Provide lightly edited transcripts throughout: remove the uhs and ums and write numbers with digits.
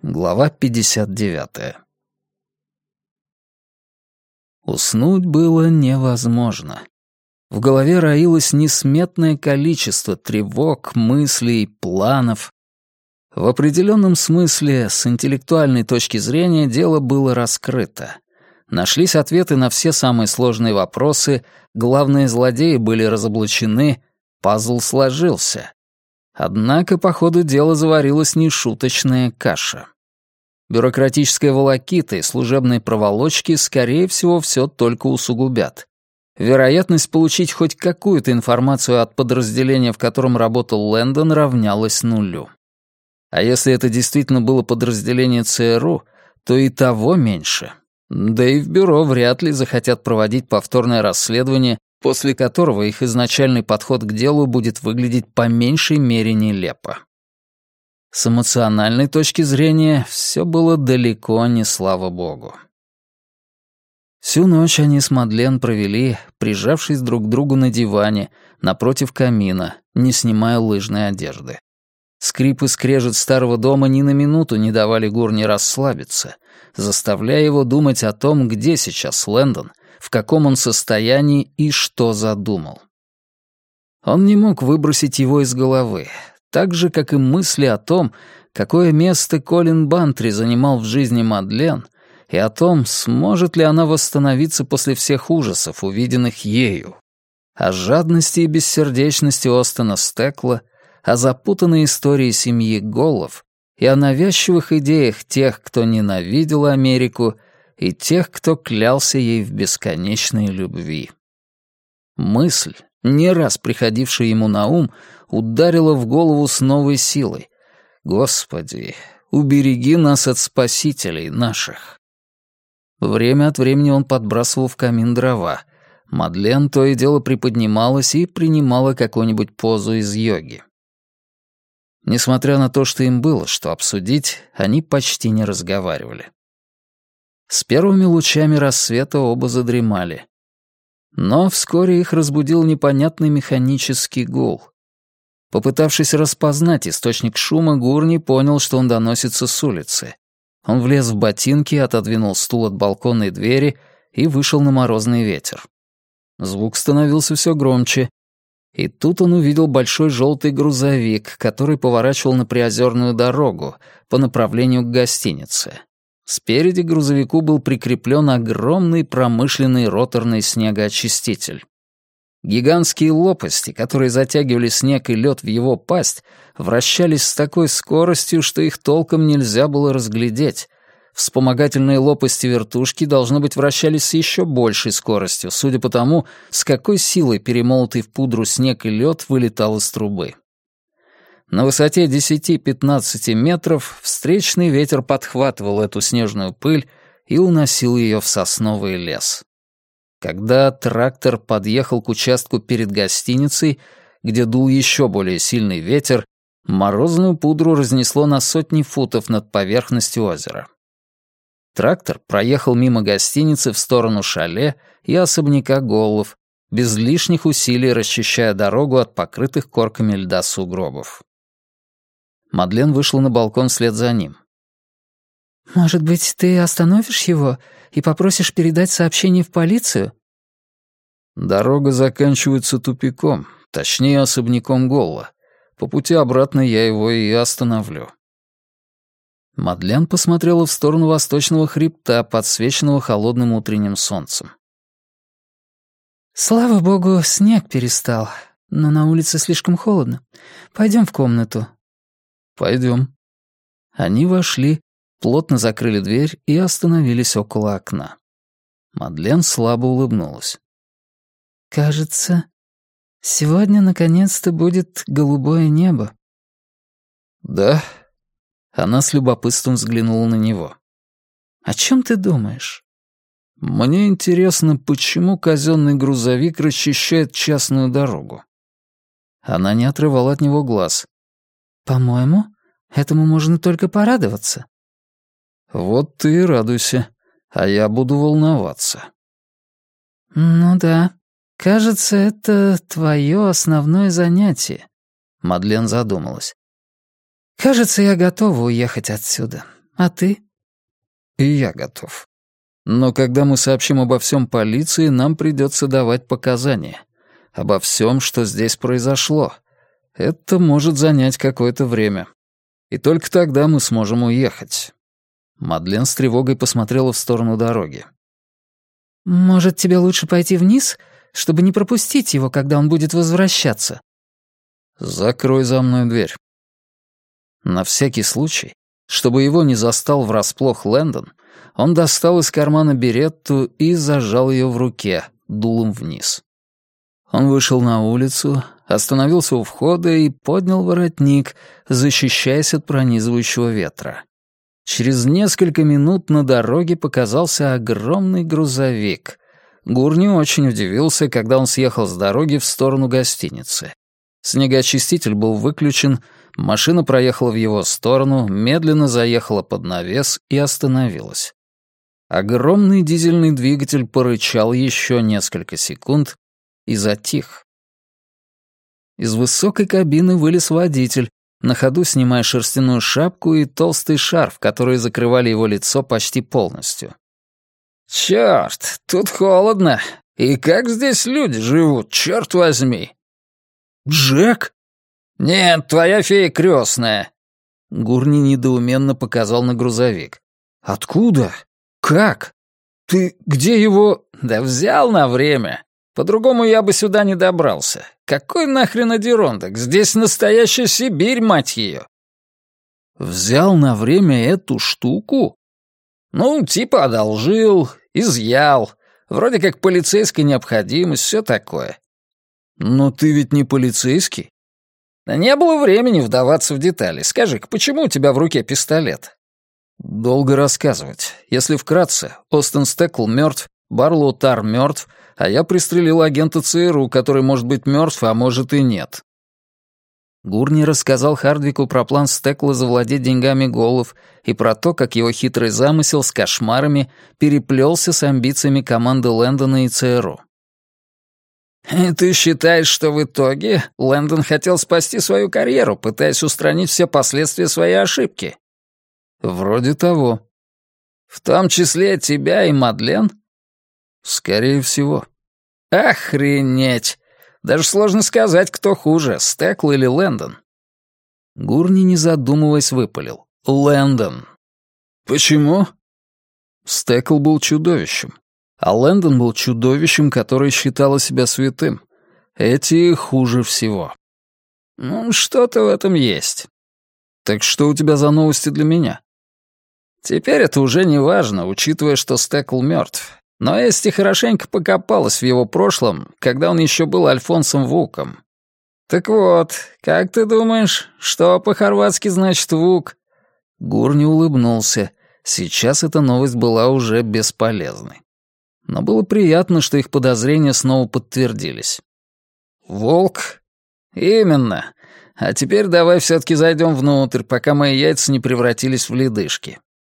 Глава 59. Уснуть было невозможно. В голове роилось несметное количество тревог, мыслей, планов. В определенном смысле, с интеллектуальной точки зрения, дело было раскрыто. Нашлись ответы на все самые сложные вопросы, главные злодеи были разоблачены, пазл сложился. Однако по ходу дела заварилась нешуточная каша. Бюрократическая волокита и служебные проволочки, скорее всего, все только усугубят. Вероятность получить хоть какую-то информацию от подразделения, в котором работал Лэндон, равнялась нулю. А если это действительно было подразделение ЦРУ, то и того меньше. Да и в бюро вряд ли захотят проводить повторное расследование, после которого их изначальный подход к делу будет выглядеть по меньшей мере нелепо. С эмоциональной точки зрения все было далеко не слава богу. Всю ночь они с Мадлен провели, прижавшись друг к другу на диване, напротив камина, не снимая лыжной одежды. Скрип и скрежет старого дома ни на минуту не давали Гурни расслабиться, заставляя его думать о том, где сейчас Лэндон, в каком он состоянии и что задумал. Он не мог выбросить его из головы, так же, как и мысли о том, какое место Колин Бантри занимал в жизни Мадлен, и о том, сможет ли она восстановиться после всех ужасов, увиденных ею, о жадности и бессердечности Остена Стекла, о запутанной истории семьи Голлов и о навязчивых идеях тех, кто ненавидел Америку, и тех, кто клялся ей в бесконечной любви. Мысль, не раз приходившая ему на ум, ударила в голову с новой силой. «Господи, убереги нас от спасителей наших». Время от времени он подбрасывал в камин дрова. Мадлен то и дело приподнималась и принимала какую-нибудь позу из йоги. Несмотря на то, что им было что обсудить, они почти не разговаривали. С первыми лучами рассвета оба задремали. Но вскоре их разбудил непонятный механический гул. Попытавшись распознать источник шума, Гурни понял, что он доносится с улицы. Он влез в ботинки, отодвинул стул от балконной двери и вышел на морозный ветер. Звук становился все громче. И тут он увидел большой желтый грузовик, который поворачивал на Приозерную дорогу по направлению к гостинице. Спереди к грузовику был прикреплен огромный промышленный роторный снегоочиститель. Гигантские лопасти, которые затягивали снег и лед в его пасть, вращались с такой скоростью, что их толком нельзя было разглядеть. Вспомогательные лопасти вертушки, должно быть, вращались с еще большей скоростью, судя по тому, с какой силой перемолотый в пудру снег и лед вылетал из трубы. На высоте 10-15 метров встречный ветер подхватывал эту снежную пыль и уносил ее в сосновый лес. Когда трактор подъехал к участку перед гостиницей, где дул еще более сильный ветер, морозную пудру разнесло на сотни футов над поверхностью озера. Трактор проехал мимо гостиницы в сторону шале и особняка Голлов, без лишних усилий расчищая дорогу от покрытых корками льда сугробов. Мадлен вышла на балкон вслед за ним. «Может быть, ты остановишь его и попросишь передать сообщение в полицию?» Дорога заканчивается тупиком, точнее, особняком Голла. По пути обратно я его и остановлю. Мадлен посмотрела в сторону восточного хребта, подсвеченного холодным утренним солнцем. «Слава богу, снег перестал, но на улице слишком холодно. Пойдем в комнату». «Пойдем». Они вошли, плотно закрыли дверь и остановились около окна. Мадлен слабо улыбнулась. «Кажется, сегодня наконец-то будет голубое небо». «Да?» Она с любопытством взглянула на него. «О чем ты думаешь?» «Мне интересно, почему казенный грузовик расчищает частную дорогу?» Она не отрывала от него глаз. «По-моему, этому можно только порадоваться». «Вот ты и радуйся, а я буду волноваться». «Ну да, кажется, это твое основное занятие», — Мадлен задумалась. «Кажется, я готова уехать отсюда. А ты? И я готов. Но когда мы сообщим обо всем полиции, нам придется давать показания. Обо всем, что здесь произошло. Это может занять какое-то время. И только тогда мы сможем уехать. Мадлен с тревогой посмотрела в сторону дороги. Может, тебе лучше пойти вниз, чтобы не пропустить его, когда он будет возвращаться? Закрой за мной дверь. На всякий случай, чтобы его не застал врасплох Лэндон, он достал из кармана беретту и зажал ее в руке, дулом вниз. Он вышел на улицу, остановился у входа и поднял воротник, защищаясь от пронизывающего ветра. Через несколько минут на дороге показался огромный грузовик. Гурни очень удивился, когда он съехал с дороги в сторону гостиницы. Снегоочиститель был выключен, машина проехала в его сторону, медленно заехала под навес и остановилась. Огромный дизельный двигатель порычал еще несколько секунд и затих. Из высокой кабины вылез водитель, на ходу снимая шерстяную шапку и толстый шарф, которые закрывали его лицо почти полностью. «Чёрт, тут холодно. И как здесь люди живут, чёрт возьми?» «Джек?» «Нет, твоя фея крестная». Гурни недоуменно показал на грузовик. «Откуда? Как? Ты где его...» «Да взял на время. По-другому я бы сюда не добрался. Какой нахрен Адирондок? Здесь настоящая Сибирь, мать ее!» «Взял на время эту штуку?» «Ну, типа одолжил, изъял. Вроде как полицейская необходимость, все такое». «Но ты ведь не полицейский?» «Да не было времени вдаваться в детали. Скажи-ка, почему у тебя в руке пистолет?» «Долго рассказывать. Если вкратце, Остен Стекл мертв, Барлоу Тар мертв, а я пристрелил агента ЦРУ, который может быть мертв, а может и нет». Гурни рассказал Хардвику про план Стекла завладеть деньгами Голов и про то, как его хитрый замысел с кошмарами переплелся с амбициями команды Лэндона и ЦРУ. «И ты считаешь, что в итоге Лэндон хотел спасти свою карьеру, пытаясь устранить все последствия своей ошибки?» «Вроде того». «В том числе тебя и Мадлен?» «Скорее всего». «Охренеть! Даже сложно сказать, кто хуже, Стекл или Лэндон». Гурни, не задумываясь, выпалил. «Лэндон». «Почему?» Стекл был чудовищем, а Лэндон был чудовищем, которое считало себя святым. Эти хуже всего. «Ну, что-то в этом есть». «Так что у тебя за новости для меня?» «Теперь это уже не важно, учитывая, что Стекл мертв. Но Эсти хорошенько покопалась в его прошлом, когда он еще был Альфонсом Вуком. Так вот, как ты думаешь, что по-хорватски значит «Вук»?» Гурни улыбнулся. Сейчас эта новость была уже бесполезной. Но было приятно, что их подозрения снова подтвердились. «Волк?» «Именно. А теперь давай все-таки зайдем внутрь, пока мои яйца не превратились в ледышки».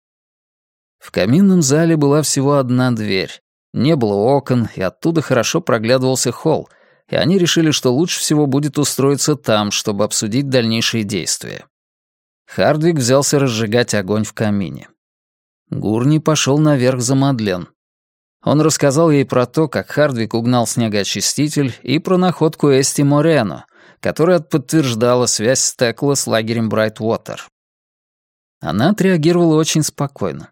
В каминном зале была всего одна дверь. Не было окон, и оттуда хорошо проглядывался холл, и они решили, что лучше всего будет устроиться там, чтобы обсудить дальнейшие действия. Хардвик взялся разжигать огонь в камине. Гурни пошел наверх за Мадлен. Он рассказал ей про то, как Хардвик угнал снегоочиститель, и про находку Эсти Морено, которая подтверждала связь Стекла с лагерем Брайтвотер. Она отреагировала очень спокойно.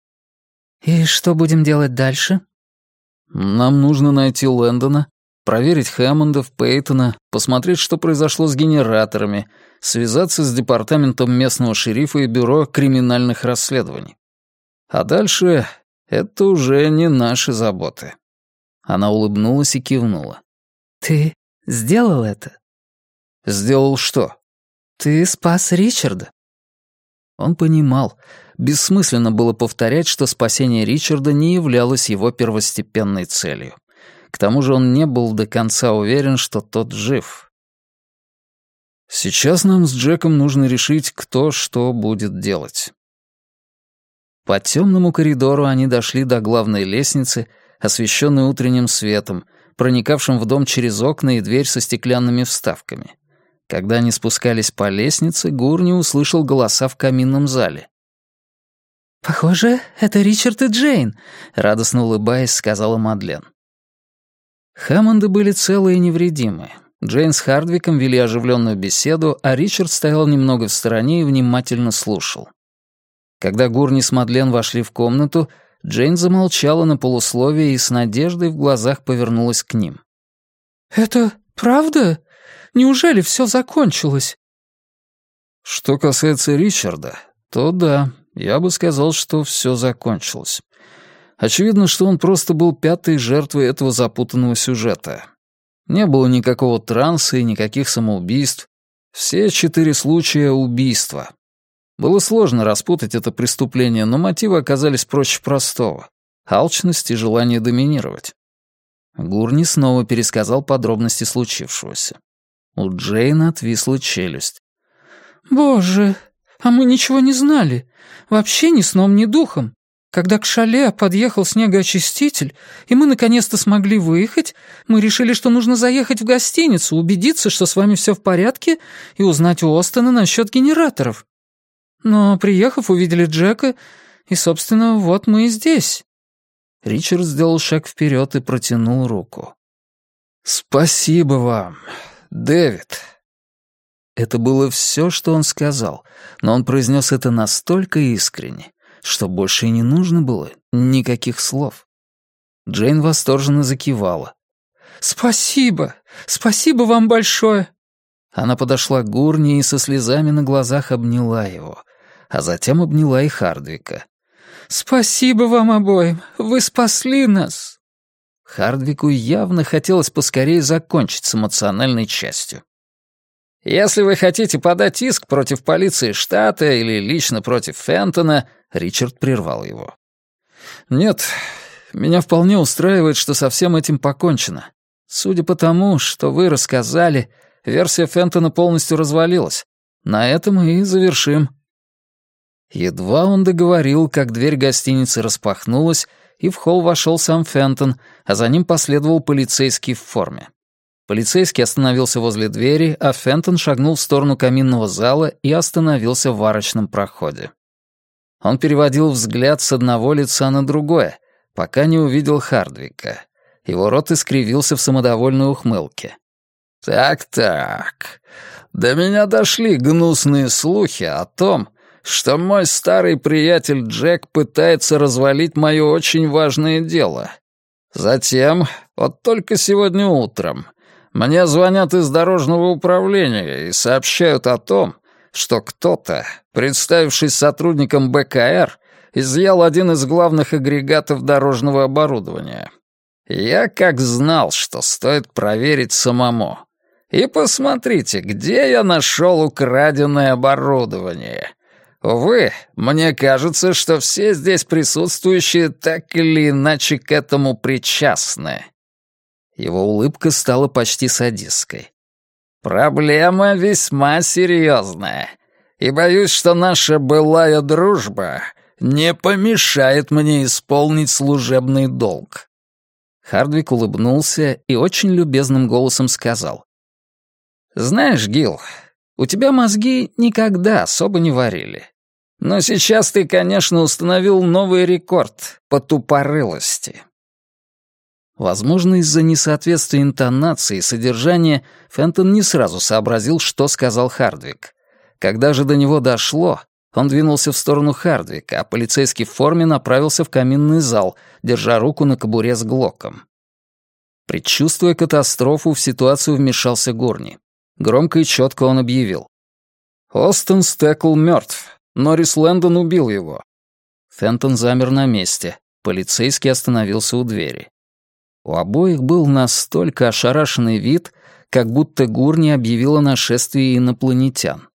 «И что будем делать дальше?» «Нам нужно найти Лэндона, проверить Хэммондов, Пейтона, посмотреть, что произошло с генераторами, связаться с департаментом местного шерифа и бюро криминальных расследований. А дальше это уже не наши заботы». Она улыбнулась и кивнула. «Ты сделал это?» «Сделал что?» «Ты спас Ричарда». Он понимал, бессмысленно было повторять, что спасение Ричарда не являлось его первостепенной целью. К тому же он не был до конца уверен, что тот жив. Сейчас нам с Джеком нужно решить, кто что будет делать. По темному коридору они дошли до главной лестницы, освещенной утренним светом, проникавшим в дом через окна и дверь со стеклянными вставками. Когда они спускались по лестнице, Гурни услышал голоса в каминном зале. «Похоже, это Ричард и Джейн», — радостно улыбаясь, сказала Мадлен. Хэммонды были целы и невредимы. Джейн с Хардвиком вели оживленную беседу, а Ричард стоял немного в стороне и внимательно слушал. Когда Гурни с Мадлен вошли в комнату, Джейн замолчала на полусловие и с надеждой в глазах повернулась к ним. «Это правда? Неужели все закончилось?» «Что касается Ричарда, то да, я бы сказал, что все закончилось. Очевидно, что он просто был пятой жертвой этого запутанного сюжета. Не было никакого транса и никаких самоубийств. Все 4 случая — убийства. Было сложно распутать это преступление, но мотивы оказались проще простого — алчность и желание доминировать». Гурни снова пересказал подробности случившегося. У Джейн отвисла челюсть. «Боже, а мы ничего не знали. Вообще ни сном, ни духом. Когда к шале подъехал снегоочиститель, и мы наконец-то смогли выехать, мы решили, что нужно заехать в гостиницу, убедиться, что с вами все в порядке, и узнать у Остона насчет генераторов. Но, приехав, увидели Джека, и, собственно, вот мы и здесь». Ричард сделал шаг вперед и протянул руку. «Спасибо вам, Дэвид». Это было все, что он сказал, но он произнес это настолько искренне, что больше и не нужно было никаких слов. Джейн восторженно закивала. «Спасибо! Спасибо вам большое!» Она подошла к Гурни и со слезами на глазах обняла его, а затем обняла и Хардвика. «Спасибо вам обоим! Вы спасли нас!» Хардвику явно хотелось поскорее закончить с эмоциональной частью. «Если вы хотите подать иск против полиции штата или лично против Фентона», Ричард прервал его. «Нет, меня вполне устраивает, что со всем этим покончено. Судя по тому, что вы рассказали, версия Фентона полностью развалилась. На этом мы и завершим». Едва он договорил, как дверь гостиницы распахнулась, и в холл вошел сам Фентон, а за ним последовал полицейский в форме. Полицейский остановился возле двери, а Фентон шагнул в сторону каминного зала и остановился в арочном проходе. Он переводил взгляд с одного лица на другое, пока не увидел Хардвика. Его рот искривился в самодовольной ухмылке. «Так-так, до меня дошли гнусные слухи о том, что мой старый приятель Джек пытается развалить мое очень важное дело. Затем, вот только сегодня утром, мне звонят из дорожного управления и сообщают о том, что кто-то, представившись сотрудником БКР, изъял один из главных агрегатов дорожного оборудования. Я как знал, что стоит проверить самому. И посмотрите, где я нашел украденное оборудование. Увы, мне кажется, что все здесь присутствующие так или иначе к этому причастны». Его улыбка стала почти садистской. «Проблема весьма серьезная, и боюсь, что наша былая дружба не помешает мне исполнить служебный долг». Хардвик улыбнулся и очень любезным голосом сказал. «Знаешь, Гил, у тебя мозги никогда особо не варили. Но сейчас ты, конечно, установил новый рекорд по тупорылости». Возможно, из-за несоответствия интонации и содержания Фентон не сразу сообразил, что сказал Хардвик. Когда же до него дошло, он двинулся в сторону Хардвика, а полицейский в форме направился в каминный зал, держа руку на кобуре с глоком. Предчувствуя катастрофу, в ситуацию вмешался Гурни. Громко и четко он объявил. «Остон Стекл мертв. Норрис Лэндон убил его». Фентон замер на месте. Полицейский остановился у двери. У обоих был настолько ошарашенный вид, как будто Гурни объявил о нашествии инопланетян.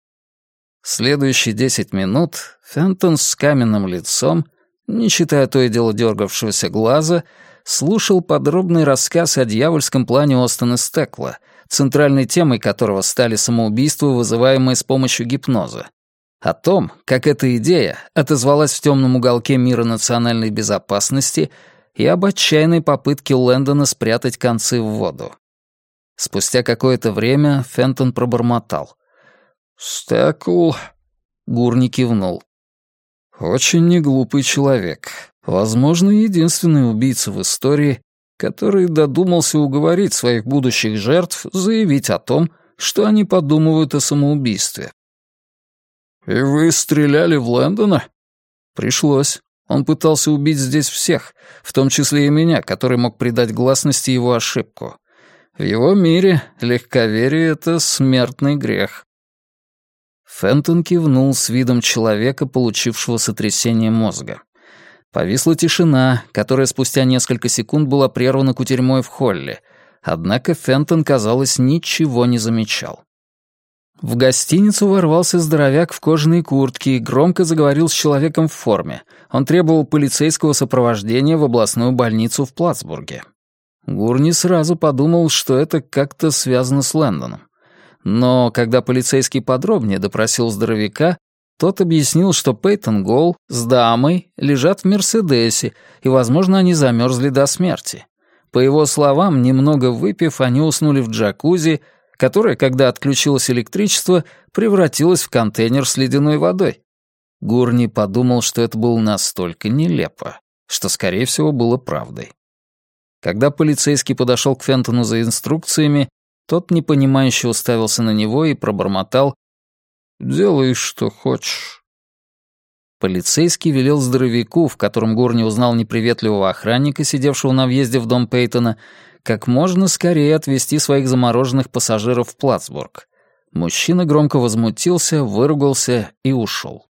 Следующие 10 минут Фентон с каменным лицом, не считая то и дело дергавшегося глаза, слушал подробный рассказ о дьявольском плане Остона Стекла, центральной темой которого стали самоубийства, вызываемые с помощью гипноза. О том, как эта идея отозвалась в темном уголке мира национальной безопасности и об отчаянной попытке Лэндона спрятать концы в воду. Спустя какое-то время Фентон пробормотал. «Стекл...» Гурни кивнул. Очень неглупый человек. Возможно, единственный убийца в истории, который додумался уговорить своих будущих жертв заявить о том, что они подумывают о самоубийстве. «И вы стреляли в Лэндона?» «Пришлось. Он пытался убить здесь всех, в том числе и меня, который мог придать гласности его ошибку. В его мире легковерие — это смертный грех». Фентон кивнул с видом человека, получившего сотрясение мозга. Повисла тишина, которая спустя несколько секунд была прервана кутерьмой в холле, однако Фентон, казалось, ничего не замечал. В гостиницу ворвался здоровяк в кожаной куртке и громко заговорил с человеком в форме. Он требовал полицейского сопровождения в областную больницу в Платсбурге. Гурни сразу подумал, что это как-то связано с Лэндоном. Но когда полицейский подробнее допросил здоровяка, тот объяснил, что Пейтон Голл с дамой лежат в «Мерседесе», и, возможно, они замерзли до смерти. По его словам, немного выпив, они уснули в джакузи, которая, когда отключилось электричество, превратилась в контейнер с ледяной водой. Гурни подумал, что это было настолько нелепо, что, скорее всего, было правдой. Когда полицейский подошел к Фентону за инструкциями, тот непонимающе уставился на него и пробормотал: «Делай, что хочешь». Полицейский велел здоровяку, в котором Гурни узнал неприветливого охранника, сидевшего на въезде в дом Пейтона, как можно скорее отвезти своих замороженных пассажиров в Платсбург. Мужчина громко возмутился, выругался и ушел.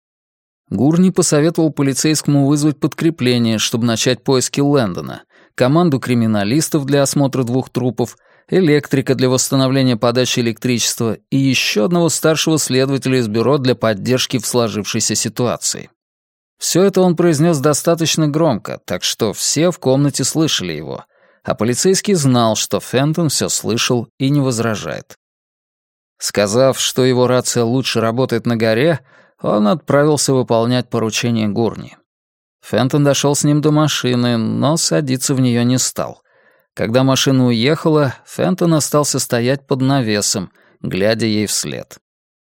Гурни посоветовал полицейскому вызвать подкрепление, чтобы начать поиски Лэндона, команду криминалистов для осмотра 2 трупов, электрика для восстановления подачи электричества и еще одного старшего следователя из бюро для поддержки в сложившейся ситуации. Все это он произнес достаточно громко, так что все в комнате слышали его, а полицейский знал, что Фентон все слышал и не возражает. Сказав, что его рация лучше работает на горе, он отправился выполнять поручение Гурни. Фентон дошел с ним до машины, но садиться в нее не стал. Когда машина уехала, Фентон остался стоять под навесом, глядя ей вслед.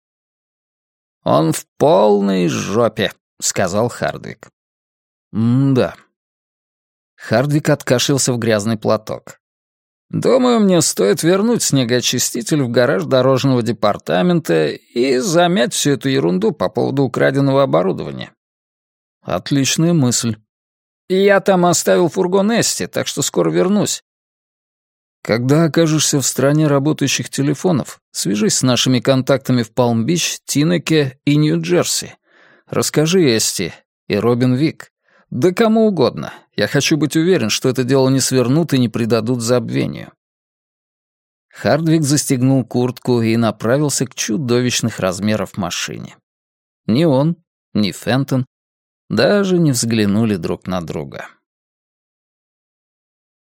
«Он в полной жопе», — сказал Хардвик. «Да». Хардвик откашлялся в грязный платок. «Думаю, мне стоит вернуть снегоочиститель в гараж дорожного департамента и замять всю эту ерунду по поводу украденного оборудования». «Отличная мысль». «Я там оставил фургон Эсти, так что скоро вернусь». «Когда окажешься в стране работающих телефонов, свяжись с нашими контактами в Палм-Бич, Тинеке и Нью-Джерси. Расскажи Эсти и Робин Вик. Да кому угодно. Я хочу быть уверен, что это дело не свернут и не предадут забвению». Хардвик застегнул куртку и направился к чудовищных размеров машине. Ни он, ни Фентон даже не взглянули друг на друга.